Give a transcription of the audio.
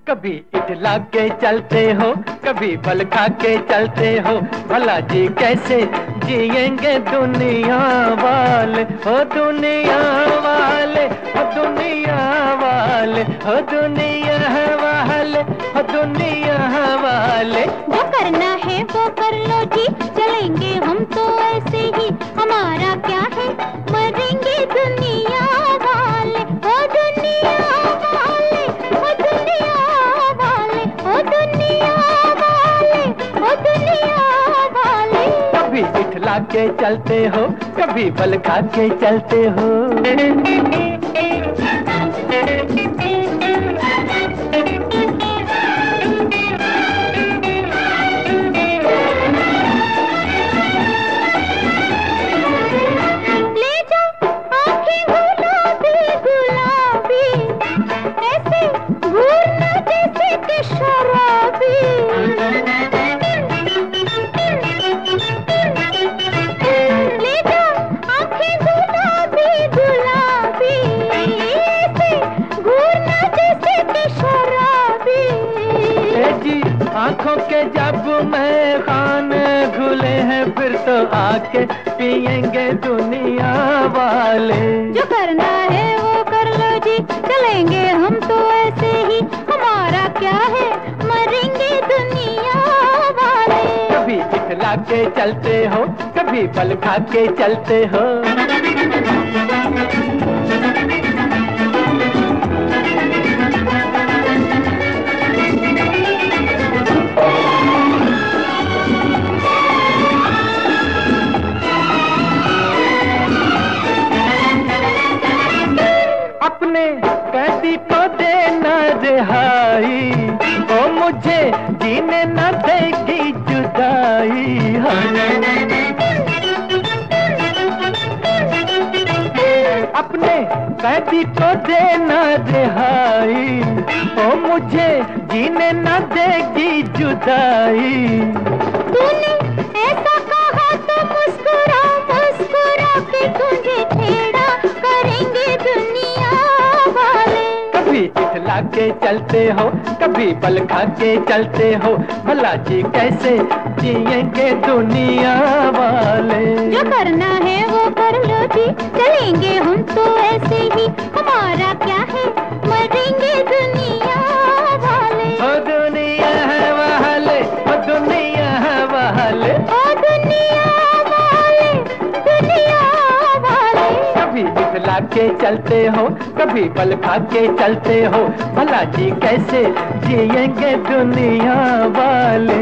कभी इठला के चलते हो, कभी बल खा के चलते हो, भला जी कैसे जिएंगे दुनिया वाले, हो दुनिया वाले, हो दुनिया वाले, हो दुनिया वाले, हो दुनिया वाले। जो करना है वो कर लो जी, चलेंगे हम तो ऐसे ही, हमारा क्या है, मरेंगे दुनिया वाले, हो दुनिया वाले, हो दुनिया वाले, हो दुनिया वाले, हो दुनिया वाले। कभी इठला के चलते हो, कभी बल खा के चलते हो। आंखों के जब मैं खाने खुले हैं, फिर तो आके पिएंगे दुनिया वाले। जो करना है वो कर लो जी, चलेंगे हम तो ऐसे ही, हमारा क्या है, मरेंगे दुनिया वाले। कभी इठला के चलते हो, कभी बल खा के चलते हो। अपने कैदी को देना रिहाई, ओ मुझे जीने न देगी जुदाई। अपने कैदी को देना रिहाई, ओ मुझे जीने न देगी जुदाई। तूने ऐसा कहा तो मुस्कुरा मुस्कुरा के तुझे छेड़ा, करेंगे दुनिया वाले। कभी इठला के चलते हो, कभी बल खा के चलते हो, भला जी कैसे जिएंगे दुनिया वाले। जो करना है वो कर लो जी, चलेंगे हम तो ऐसे ही, हमारा क्या है, मरेंगे दुनिया वाले। ओ दुनिया वाले, ओ दुनिया वाले, ओ दुनिया वाले, दुनिया वाले। कभी इठला के चलते हो, कभी बल खा के चलते हो, भला जी कैसे जिएंगे दुनिया वाले।